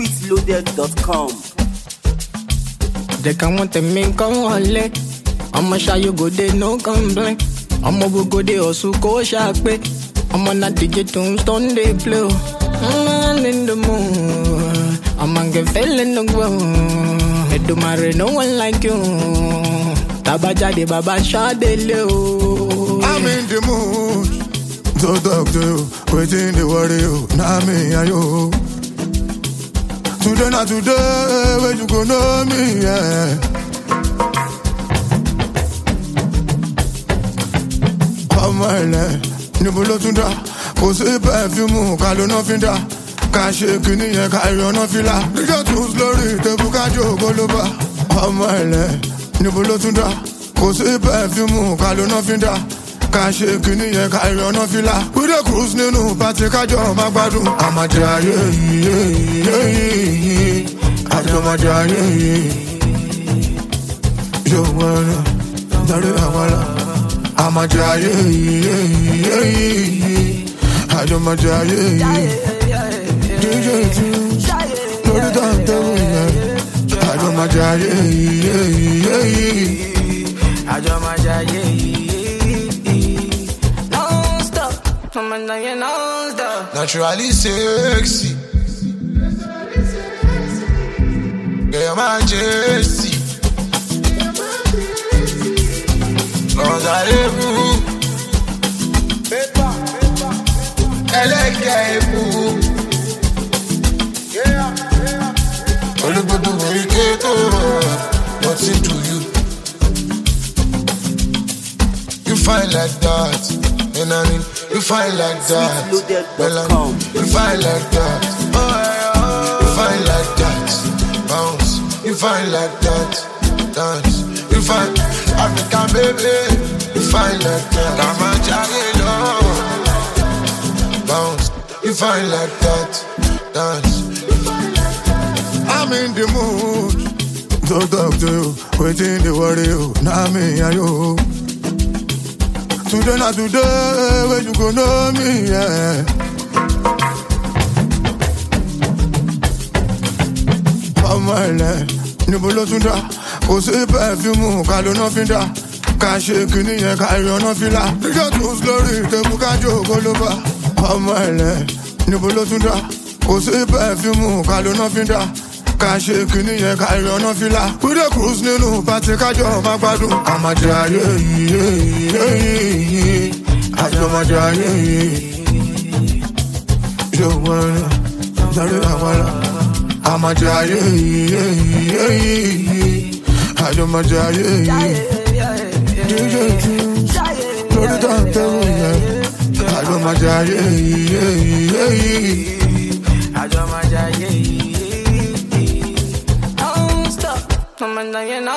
sweetloaded.com. They can want to make come on leg. I'ma show you go there, no complaint. I'ma go there, also go sharp. I'ma not digit stone they play. I'm in the mood. I'ma get feeling the ground. Head to marry no one like you. Tabaja de baba shade leo. I'm in the mood. So talk to you, waiting the worry you. Now me and you. Today not today, when you go know me, yeah. Oh my love, nibulo tunda, kose perfume, kalo no finda, kashe kini ye kayo no fila. Nigga too slowly, te buka jogo loba. Oh my love, nibulo tunda, kose perfume, kalo no finda, kashe kini ye kayo no fila. We dey cruise ninu, party kajo magbadun. I'ma jaye, I'ma jaye. Yo wanna, dare awala. I'ma jaye, I'ma jaye. DJ tunes, no the damn devil, I'ma jaye, I'ma jaye. Non stop, I'ma jaye non stop. naturally sexy. Girl, my Jessie. Allez-vous, elle est gaïbou. All the good we get nothing to you. You fine like that, and I mean, you fine like that. Sweetloaded.com. You fine like that. You fine like that. Bounce. You fine like that. Dance. You fine. African baby, you fine like that. I'm a giant, bounce, you fine like that. Dance, I'm in the mood. Don't talk to you, waiting to worry you. Now me and you. Today not today, when you go know me, yeah. Oh my life, nibulo tunda. Kose perfume, kalo no finda, kashe kini ye kayo no fila. Nigga too slowly, te buka jogo loba. Oh my love, nibulo tunda. Kose perfume, kalo no finda, kashe kini ye kayo no fila. We dey cruise ninu, party kajo magbadun. I'ma jaye, I'ma jaye. Yo wanna, dare awala. I'ma jaye, I'ma jaye. DJ tunes, no the damn devil, I'ma jaye. I'ma jaye. Non stop, I'ma jaye